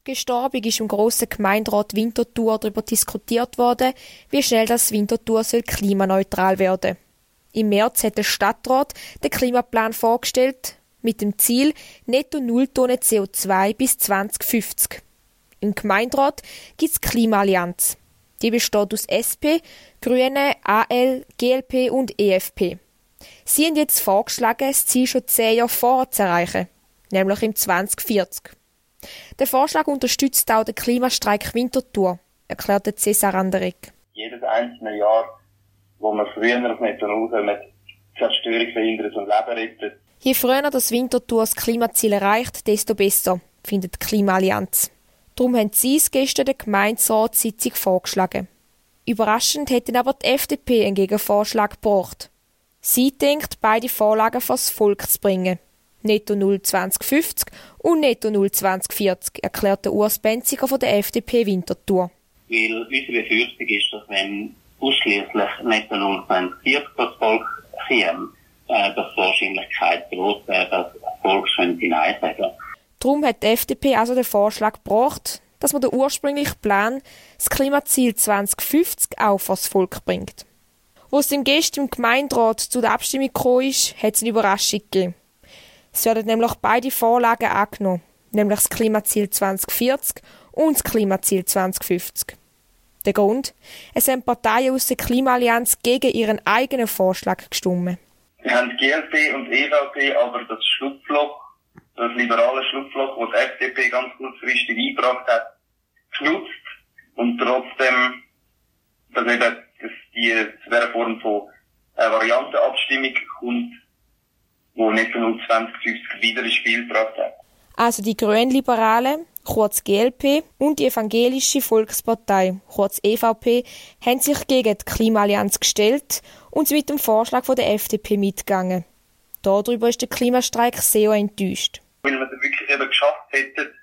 Gestern Abend ist im grossen Gemeinderat Winterthur darüber diskutiert worden, wie schnell das Winterthur klimaneutral werden soll. Im März hat der Stadtrat den Klimaplan vorgestellt, mit dem Ziel netto 0 Tonnen CO2 bis 2050. Im Gemeinderat gibt es die Klimaallianz. Die besteht aus SP, Grüne, AL, GLP und EFP. Sie haben jetzt vorgeschlagen, das Ziel schon 10 Jahre vorher zu erreichen, nämlich im 2040. Der Vorschlag unterstützt auch den Klimastreik Winterthur, erklärte Cesar Anderegg. Jedes einzelne Jahr, wo wir früher auf Netto Null kommen, Zerstörung verhindert und Leben rettet. Je früher das Winterthur das Klimaziel erreicht, desto besser, findet die Klimaallianz. Darum haben sie es gestern der Gemeinderatssitzung vorgeschlagen. Überraschend hätten aber die FDP einen Gegenvorschlag gebracht. Sie denkt, beide Vorlagen vors Volk zu bringen. Netto Null 2050 und Netto Null 2040, erklärte Urs Benziger von der FDP Winterthur. Weil unsere Befürchtung ist, dass wenn ausschliesslich Netto Null 2040 das Volk käme, dass die Wahrscheinlichkeit groß wäre, dass das Volk Nein sagen. Darum hat die FDP also den Vorschlag gebracht, dass man den ursprünglichen Plan, das Klimaziel 2050, auch vors Volk bringt. Wo es dem gestern im Gemeinderat zu der Abstimmung gekommen ist, hat es eine Überraschung gegeben. Es werden nämlich beide Vorlagen angenommen, nämlich das Klimaziel 2040 und das Klimaziel 2050. Der Grund? Es haben Parteien aus der Klimaallianz gegen ihren eigenen Vorschlag gestimmt. Wir haben GLP und EVP aber das Schlupfloch, das liberale Schlupfloch, das die FDP ganz kurzfristig eingebracht hat, genutzt und trotzdem, dass eben zu dieser Form von Variantenabstimmung kommt, wo Netto Null 2050 wieder ins Spiel gebracht hat. Also die Grünliberalen, kurz GLP, und die Evangelische Volkspartei, kurz EVP, haben sich gegen die Klimaallianz gestellt und sind mit dem Vorschlag von der FDP mitgegangen. Darüber ist der Klimastreik sehr enttäuscht. Weil wir es wirklich eben geschafft hätten,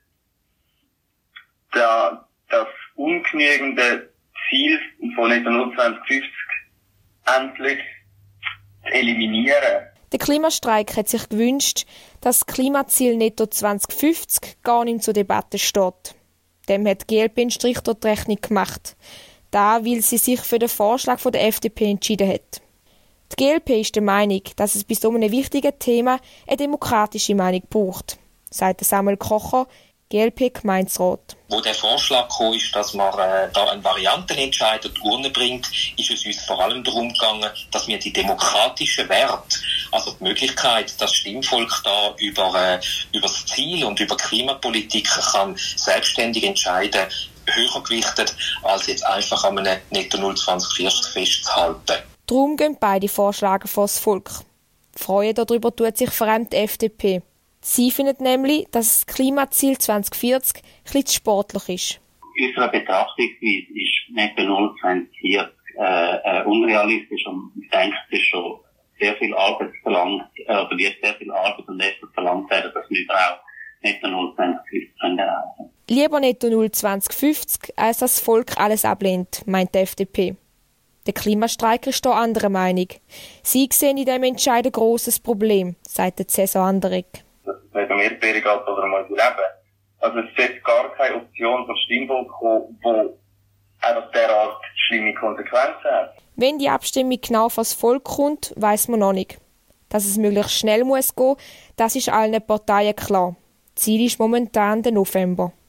das ungenügende Ziel von Netto Null 2050 endlich zu eliminieren. Der Klimastreik hat sich gewünscht, dass das Klimaziel Netto 2050 gar nicht zur Debatte steht. Dem hat die GLP einen Strich durch die Rechnung gemacht. Da, weil sie sich für den Vorschlag von der FDP entschieden hat. Die GLP ist der Meinung, dass es bei so einem wichtigen Thema eine demokratische Meinung braucht, sagt Samuel Kocher, GLP-Gemeinderat. Wo der Vorschlag kam, ist, dass man da einen Variantenentscheid an die Urne bringt, ist es uns vor allem darum gegangen, dass wir die demokratischen Werte, also die Möglichkeit, dass das Stimmvolk da über das Ziel und über Klimapolitik kann selbstständig entscheiden, höher gewichtet, als jetzt einfach an einem Netto Null 2040 festzuhalten. Darum gehen beide Vorschläge vor das Volk. Freuen darüber tut sich vor allem die FDP. Sie findet nämlich, dass das Klimaziel 2040 etwas zu sportlich ist. Unserer Betrachtungsweise ist Netto Null 2040 unrealistisch und ich denke, es ist schon sehr viel Arbeit verlangt, oder wird sehr viel Arbeit und Effort verlangt werden, dass wir auch Netto Null 2050 erreichen können. Lieber Netto Null 2050, als das Volk alles ablehnt, meint die FDP. Der Klimastreik ist da anderer Meinung. Sie sehen in diesem Entscheid ein grosses Problem, sagt Cesar Anderegg. Dass es nicht um Erdbeere geht oder um unser Leben. Also es sollte gar keine Option von Stimmvolk kommen, die einfach derart schlimme Konsequenzen hat. Wenn die Abstimmung genau vor das Volk kommt, weiss man noch nicht. Dass es möglichst schnell muss gehen, das ist allen Parteien klar. Ziel ist momentan der November.